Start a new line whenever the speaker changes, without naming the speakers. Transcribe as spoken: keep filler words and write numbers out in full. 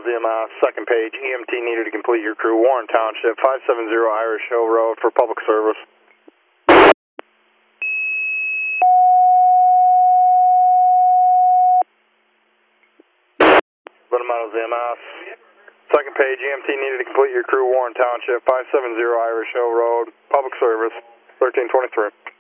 Z M S, second page, E M T needed to complete your crew, Warren Township, five seventy Irish Hill Road for public service. Meadow Z M S, second page, E M T needed to complete your crew, Warren Township, five seventy Irish Hill Road, public service, thirteen twenty-three.